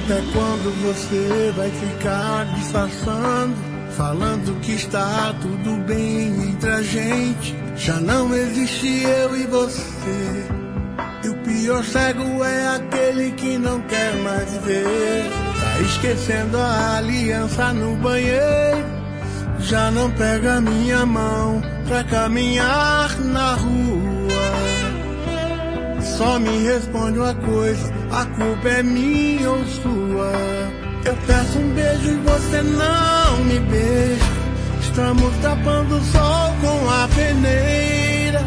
Até quando você vai ficar disfarçando, falando que está tudo bem entre a gente? Já não existe eu e você. E o pior cego é aquele que não quer mais ver. Tá esquecendo a aliança no banheiro. Já não pega minha mão pra caminhar na rua. Só me responde uma coisa: a culpa é minha ou sua? Eu peço um beijo e você não me beija. Estamos tapando o sol com a peneira.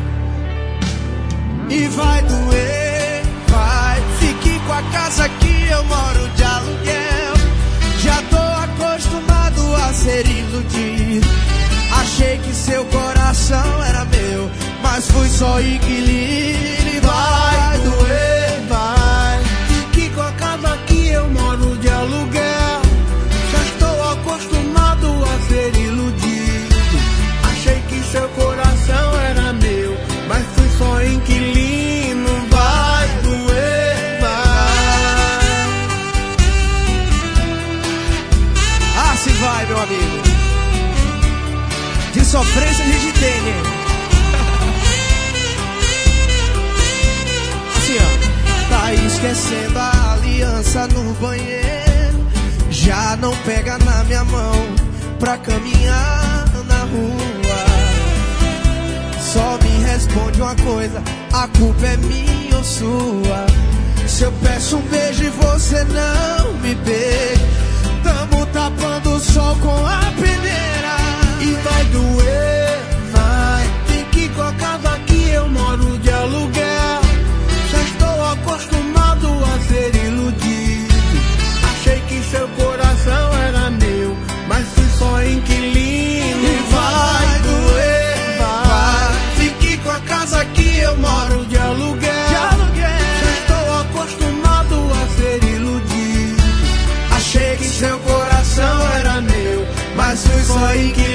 E vai doer, vai. Fique com a casa que eu moro de aluguel. Já tô acostumado a ser iludido. Achei que seu coração era meu, mas fui só inquilino. E vai doer, vai. Fique com a casa que eu moro de aluguel. Já estou acostumado a ser iludido. Achei que seu coração era meu, mas fui só inquilino. Vai doer, vai. Assim vai, meu amigo. De sofrência a gente tem, né? Assim, ó. Tá esquecendo a aliança no banheiro. Já não pega na minha mão pra caminhar na rua. Só me responde uma coisa: a culpa é minha ou sua? Se eu peço um beijo e você não me beija, tamo tapando o sol com a peneira. E vai doer, vai. Fique com a casa que eu moro de aluguel. Já estou acostumado a ser iludido. Achei que seu coração era meu, mas fui só inquilino. E vai doer, vai. Fique com a casa que eu moro de aluguel. Já estou acostumado a ser iludido. Achei que seu coração era meu, mas fui só inquilino.